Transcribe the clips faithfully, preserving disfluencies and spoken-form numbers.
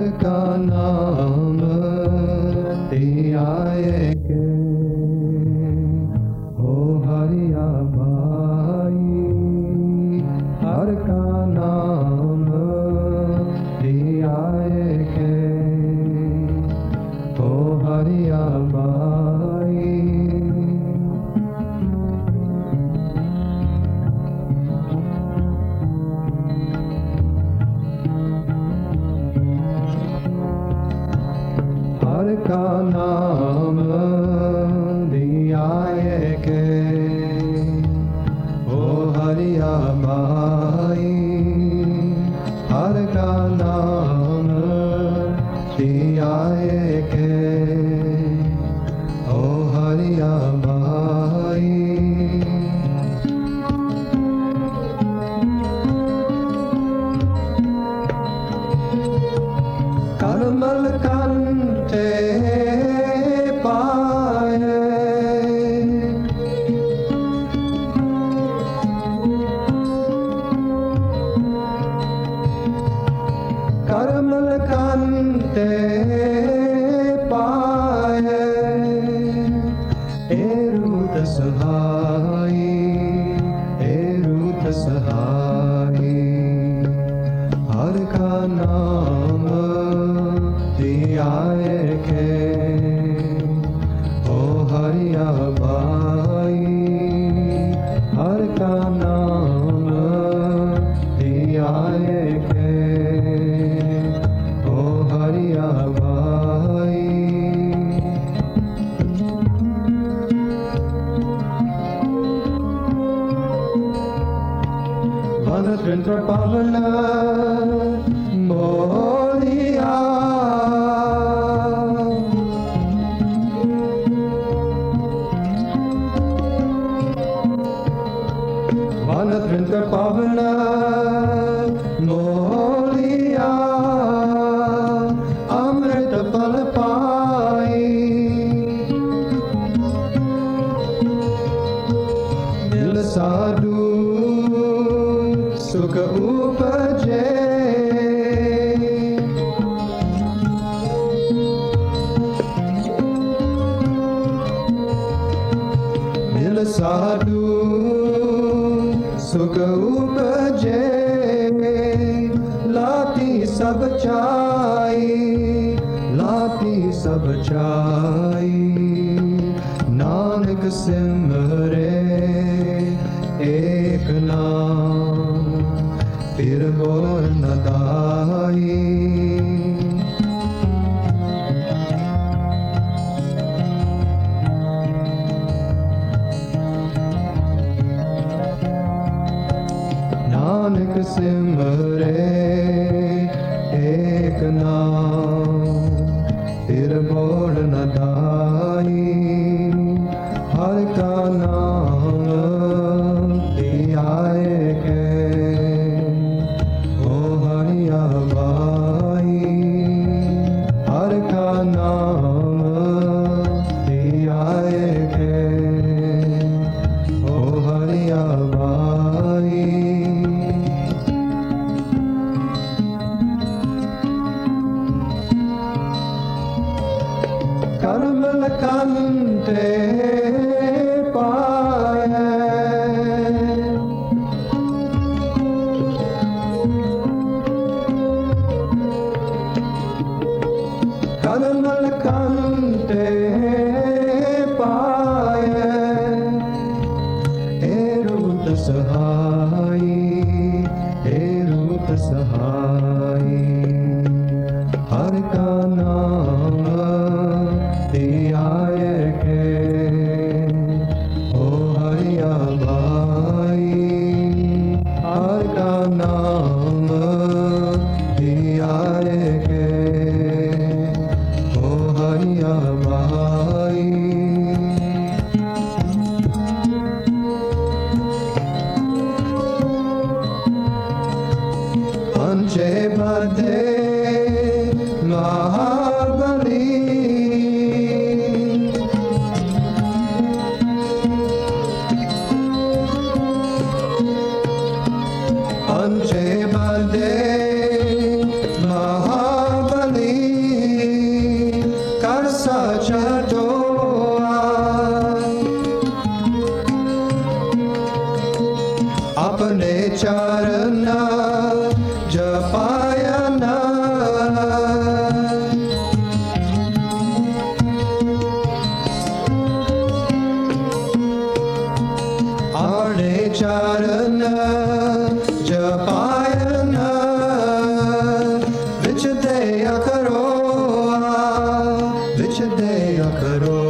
का नाम धियाए के हो हरिया भाई, हर का नाम धियाए के हो हरिया भाई। हर का नाम धियाए के हो हरिया भाई, हर का नाम धियाए के हो हरिया भाई। करमल कंठे पाए, करमल कंठे पाए, एरुत सहाई, एरुत सहाई, हर का नाम धियाए के हो हरिया भाई, हर का नाम धियाए के हो हरिया भाई। वन त्रिंद्र पवन मोलिया, वन त्रिंद्र पवन मोलिया, अमृत फल पाई, दिल साधु सुख उपजे, दिल साधु सुख उपजे, लाती सब चाई, लाती सब चाई, नानक सिमरे एक नाम फिर बोल न दाई। नानक सिमरे एक नाम फिर बोल न दाई, हर का नाम धियाए के हो हरिया भाई, हर का नाम धियाए के हो हरिया भाई। करमल कंठे पाए, करमल कंठे पाए, एरुत सहाई, एरुत सहाई, हर का नाम धियाए के हो हरिया भाई, हर का नाम धियाए के हो हरिया भाई। पंचे बधे महाबली, पंचे बधे महाबली, अपने चरण जपायन अपने चरण जपायन विच दया करो विच दया करो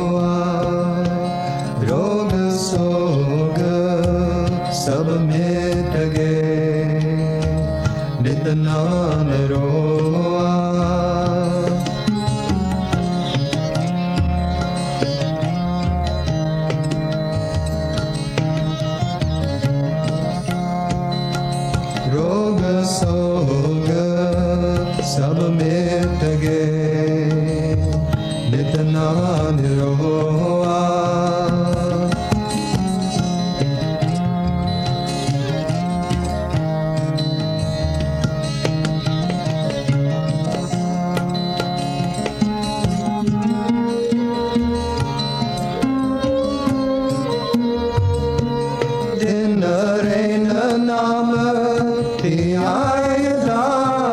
रोग सोग सब मिट गए नित नाम रोआ रोग सोग सब मिट गए नित नाम रोआ दिन रैन नाम धियायदा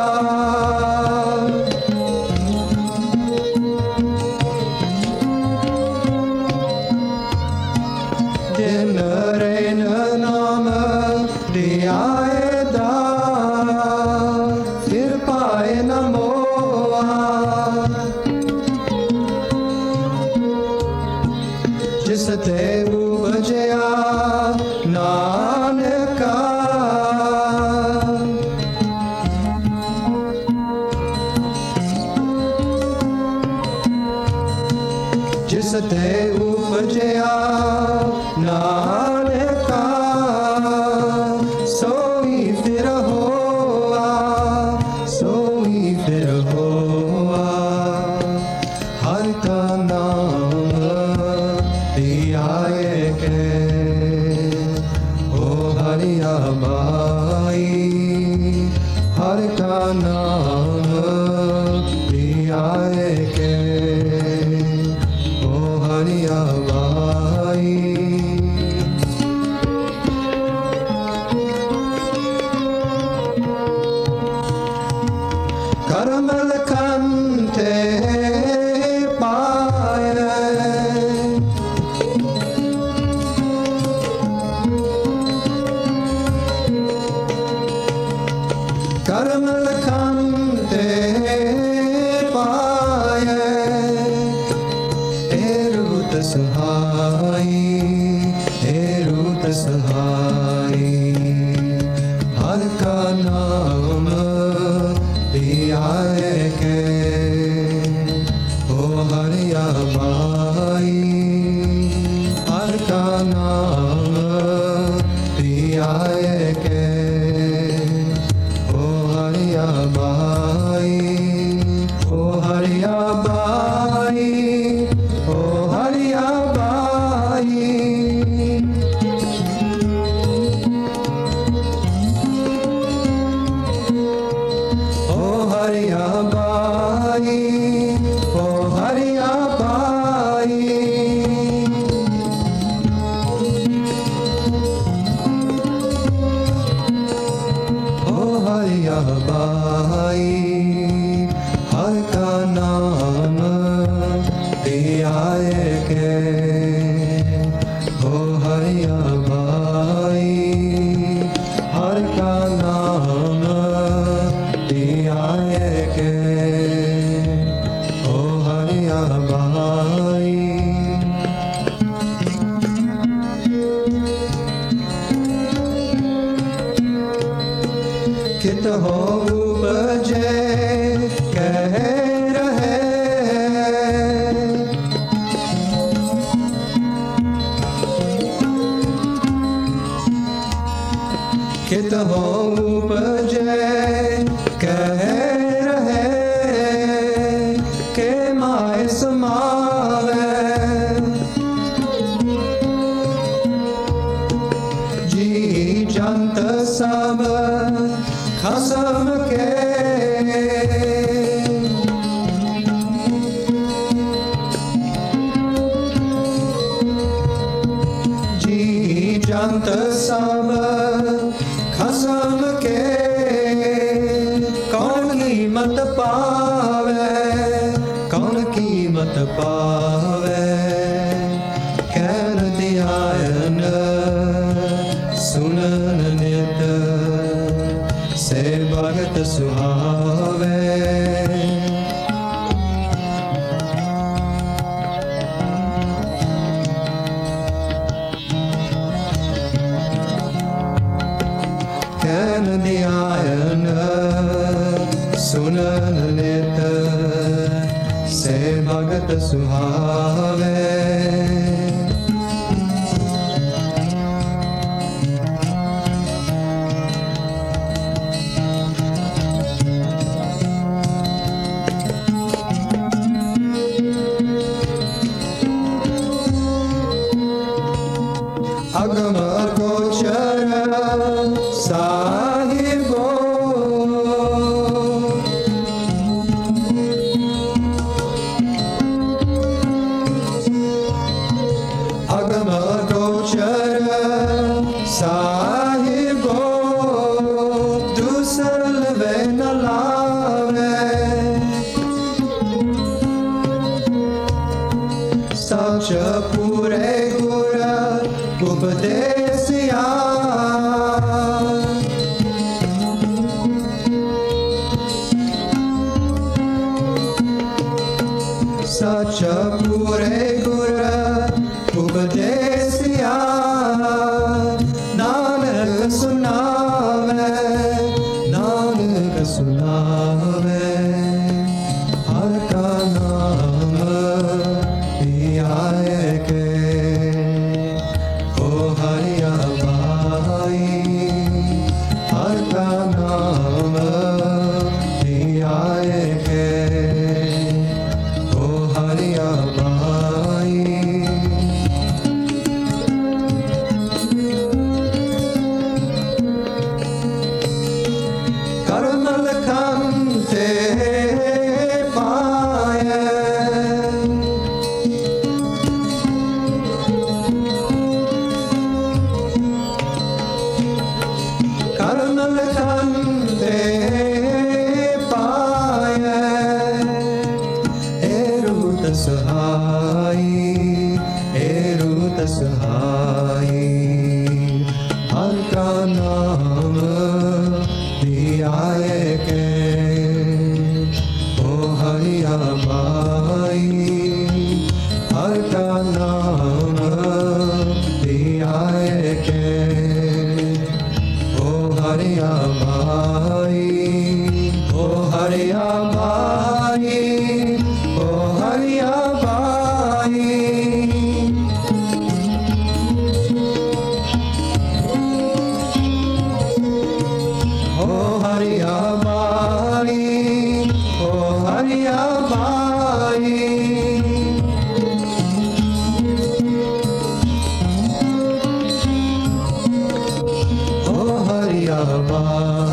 दिन रैन नाम धियायदा फिर पाए न मोआ जिस ते उपजया नानका जिस ते उपजया नानका सोई फिर होआ सोई फिर होआ हर का नाम धियाए के ओ हरिया बाई हर का नाम धियाए के ओ हरिया बाई करमल कंते पाए करमल कंते पाए हे रूत सहाई हे रूत सहाई हर का नाम धियाए के ओ हरिया बाई हर का नाम धियाए के ओ हरिया बाई ओ हरिया बाई ओ हरिया बाई ओ हरिया बाई ओ हरिया बाई ओ हरिया बाई हर का नाम धियाए के ओ हरिया बाई हर का नाम धियाए के ओ हरिया बाई कित हो उपजे कह रहे कित हो उपजे कह रहे के माय समावे जी जंत सब खसम के जी जंत सब सब खसम के कौन कीमत पावे कौन कीमत पावे कहन ध्यान सुनन नित से भगत सुहावे कहन ध्यान सुनन नित से भगत सुहावे अगम गोचर साहिबो अगम गोचर साहिबो दूसरल वे न लावे सच पूरे गुर उपदेसिया सच पूरे गुर उपदेसिया नानक सुनावे नानक सुनावे हर का नाम लियाए के हरिया भाई हर का नाम लियाए के ओ हरिया भाई करमल खंते पाए करमल खंते पाए एरुत सहाई एरुत सहाई हर का नाम लियाए के ओ हरिया भाई हर का नाम लियाए के हरिया भाई ओ हरिया भाई ओ हरिया भाई ओ हरिया भाई ओ हरिया भाई हरिया भाई